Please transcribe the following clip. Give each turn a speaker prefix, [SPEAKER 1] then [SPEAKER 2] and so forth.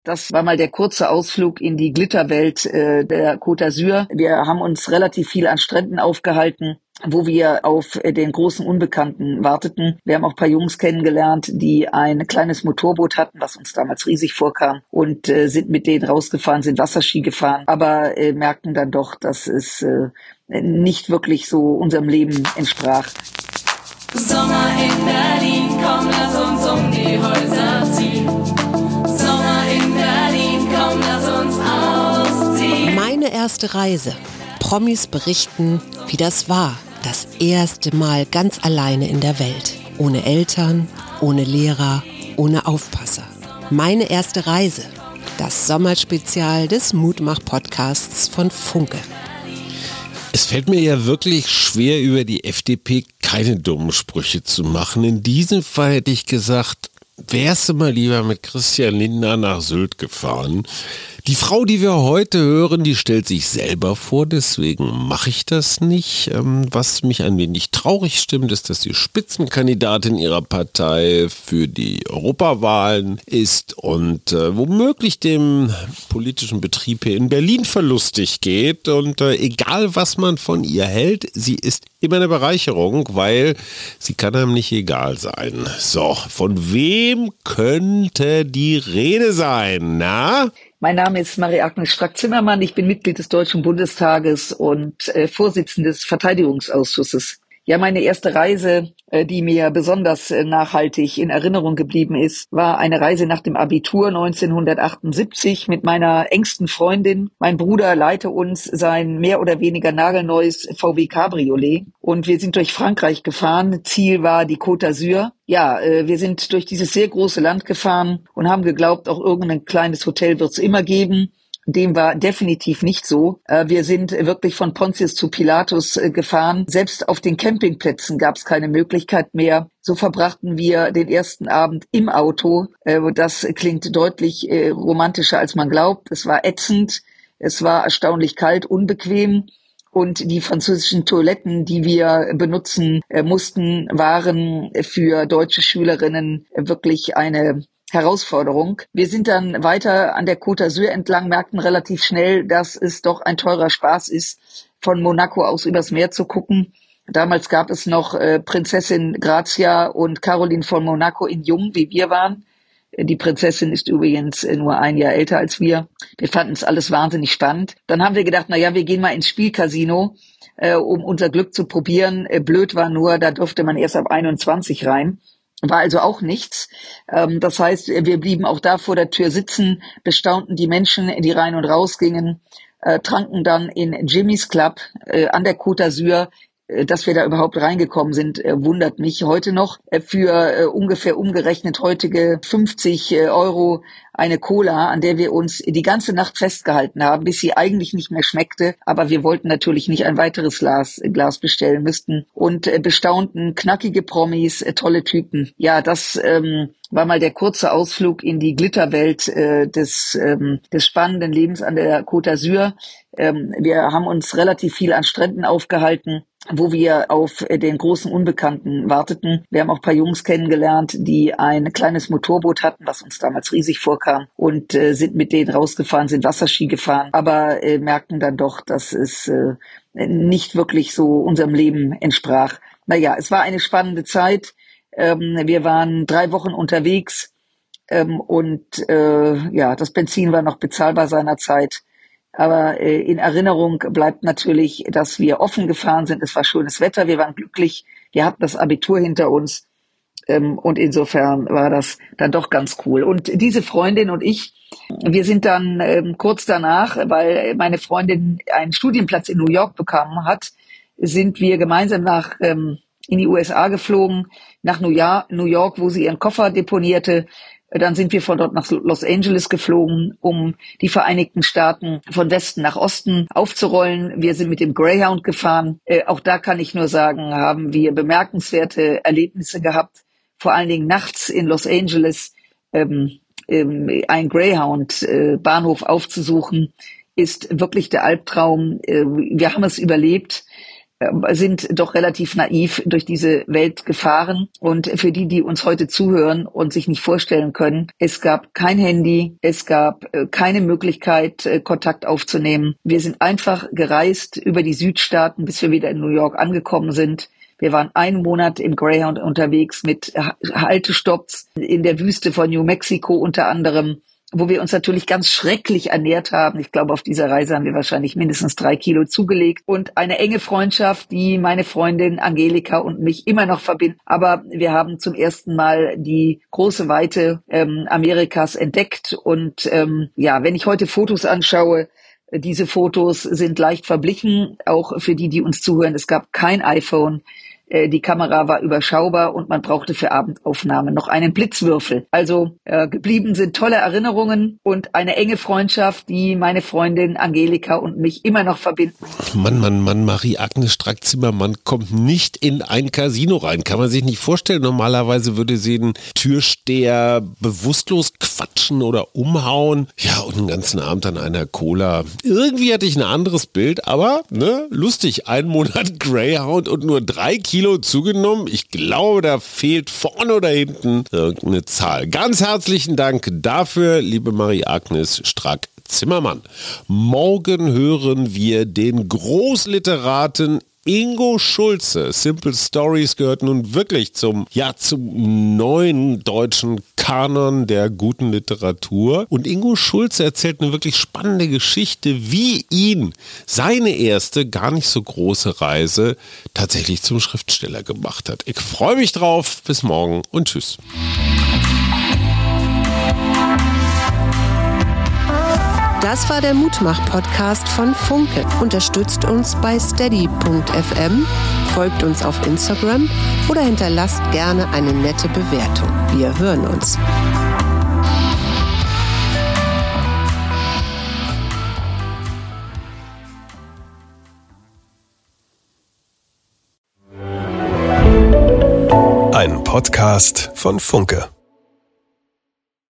[SPEAKER 1] Das war mal der kurze Ausflug in die Glitterwelt der Côte d'Azur. Wir haben uns relativ viel an Stränden aufgehalten, wo wir auf den großen Unbekannten warteten. Wir haben auch ein paar Jungs kennengelernt, die ein kleines Motorboot hatten, was uns damals riesig vorkam, und sind mit denen rausgefahren, sind Wasserski gefahren, aber merkten dann doch, dass es nicht wirklich so unserem Leben entsprach.
[SPEAKER 2] Sommer in Berlin, komm, lass uns um die Häuser ziehen. Sommer in Berlin, komm, lass uns ausziehen.
[SPEAKER 3] Meine erste Reise. Promis berichten, wie das war. Das erste Mal ganz alleine in der Welt. Ohne Eltern, ohne Lehrer, ohne Aufpasser. Meine erste Reise. Das Sommerspezial des Mutmach-Podcasts von Funke.
[SPEAKER 4] Es fällt mir ja wirklich schwer, über die FDP keine dummen Sprüche zu machen. In diesem Fall hätte ich gesagt, wärst du mal lieber mit Christian Lindner nach Sylt gefahren. Die Frau, die wir heute hören, die stellt sich selber vor, deswegen mache ich das nicht. Was mich ein wenig traurig stimmt, ist, dass die Spitzenkandidatin ihrer Partei für die Europawahlen ist und womöglich dem politischen Betrieb hier in Berlin verlustig geht. Und egal, was man von ihr hält, sie ist immer eine Bereicherung, weil sie kann einem nicht egal sein. So, von wem könnte die Rede sein, na?
[SPEAKER 1] Mein Name ist Marie-Agnes Strack-Zimmermann. Ich bin Mitglied des Deutschen Bundestages und Vorsitzende des Verteidigungsausschusses. Ja, meine erste Reise, die mir besonders nachhaltig in Erinnerung geblieben ist, war eine Reise nach dem Abitur 1978 mit meiner engsten Freundin. Mein Bruder leihte uns sein mehr oder weniger nagelneues VW Cabriolet und wir sind durch Frankreich gefahren. Ziel war die Côte d'Azur. Ja, wir sind durch dieses sehr große Land gefahren und haben geglaubt, auch irgendein kleines Hotel wird es immer geben. Dem war definitiv nicht so. Wir sind wirklich von Pontius zu Pilatus gefahren. Selbst auf den Campingplätzen gab es keine Möglichkeit mehr. So verbrachten wir den ersten Abend im Auto. Das klingt deutlich romantischer, als man glaubt. Es war ätzend, es war erstaunlich kalt, unbequem. Und die französischen Toiletten, die wir benutzen mussten, waren für deutsche Schülerinnen wirklich eine Herausforderung. Wir sind dann weiter an der Côte d'Azur entlang, merkten relativ schnell, dass es doch ein teurer Spaß ist, von Monaco aus übers Meer zu gucken. Damals gab es noch Prinzessin Grazia und Caroline von Monaco in jung, wie wir waren. Die Prinzessin ist übrigens nur ein Jahr älter als wir. Wir fanden es alles wahnsinnig spannend. Dann haben wir gedacht, wir gehen mal ins Spielcasino, um unser Glück zu probieren. Blöd war nur, da durfte man erst ab 21 rein. War also auch nichts. Das heißt, wir blieben auch da vor der Tür sitzen, bestaunten die Menschen, die rein und raus gingen, tranken dann in Jimmy's Club an der Côte d'Azur. Dass wir da überhaupt reingekommen sind, wundert mich heute noch. Für ungefähr umgerechnet heutige 50 Euro eine Cola, an der wir uns die ganze Nacht festgehalten haben, bis sie eigentlich nicht mehr schmeckte. Aber wir wollten natürlich nicht ein weiteres Glas bestellen müssten und bestaunten knackige Promis, tolle Typen. Ja, das war mal der kurze Ausflug in die Glitterwelt des spannenden Lebens an der Côte d'Azur. Wir haben uns relativ viel an Stränden aufgehalten, wo wir auf den großen Unbekannten warteten. Wir haben auch ein paar Jungs kennengelernt, die ein kleines Motorboot hatten, was uns damals riesig vorkam, und sind mit denen rausgefahren, sind Wasserski gefahren, aber merkten dann doch, dass es nicht wirklich so unserem Leben entsprach. Naja, es war eine spannende Zeit. Wir waren 3 Wochen unterwegs und das Benzin war noch bezahlbar seinerzeit. Aber in Erinnerung bleibt natürlich, dass wir offen gefahren sind. Es war schönes Wetter, wir waren glücklich, wir hatten das Abitur hinter uns und insofern war das dann doch ganz cool. Und diese Freundin und ich, wir sind dann kurz danach, weil meine Freundin einen Studienplatz in New York bekommen hat, sind wir gemeinsam in die USA geflogen, nach New York, wo sie ihren Koffer deponierte. Dann sind wir von dort nach Los Angeles geflogen, um die Vereinigten Staaten von Westen nach Osten aufzurollen. Wir sind mit dem Greyhound gefahren. Auch da kann ich nur sagen, haben wir bemerkenswerte Erlebnisse gehabt. Vor allen Dingen nachts in Los Angeles ein Greyhound-Bahnhof aufzusuchen, ist wirklich der Albtraum. Wir haben es überlebt. sind doch relativ naiv durch diese Welt gefahren. Und für die uns heute zuhören und sich nicht vorstellen können, es gab kein Handy, es gab keine Möglichkeit, Kontakt aufzunehmen. Wir sind einfach gereist über die Südstaaten, bis wir wieder in New York angekommen sind. Wir waren einen Monat im Greyhound unterwegs mit Haltestopps in der Wüste von New Mexico unter anderem, wo wir uns natürlich ganz schrecklich ernährt haben. Ich glaube, auf dieser Reise haben wir wahrscheinlich mindestens 3 Kilo zugelegt. Und eine enge Freundschaft, die meine Freundin Angelika und mich immer noch verbindet. Aber wir haben zum ersten Mal die große Weite Amerikas entdeckt. Und wenn ich heute Fotos anschaue, diese Fotos sind leicht verblichen, auch für die uns zuhören. Es gab kein iPhone. Die Kamera war überschaubar und man brauchte für Abendaufnahmen noch einen Blitzwürfel. Also geblieben sind tolle Erinnerungen und eine enge Freundschaft, die meine Freundin Angelika und mich immer noch verbinden.
[SPEAKER 4] Mann, Marie-Agnes Strack-Zimmermann kommt nicht in ein Casino rein. Kann man sich nicht vorstellen. Normalerweise würde sie den Türsteher bewusstlos quatschen oder umhauen. Ja, und den ganzen Abend an einer Cola. Irgendwie hatte ich ein anderes Bild, aber lustig. 1 Monat Greyhound und nur 3 Kilo zugenommen. Ich glaube, da fehlt vorne oder hinten irgendeine Zahl. Ganz herzlichen Dank dafür, liebe Marie-Agnes Strack-Zimmermann. Morgen hören wir den Großliteraten Ingo Schulze. Simple Stories gehört nun wirklich zum neuen deutschen Kanon der guten Literatur. Und Ingo Schulze erzählt eine wirklich spannende Geschichte, wie ihn seine erste, gar nicht so große Reise tatsächlich zum Schriftsteller gemacht hat. Ich freue mich drauf. Bis morgen und tschüss.
[SPEAKER 3] Das war der Mutmach-Podcast von Funke. Unterstützt uns bei steady.fm, folgt uns auf Instagram oder hinterlasst gerne eine nette Bewertung. Wir hören uns.
[SPEAKER 5] Ein Podcast von Funke.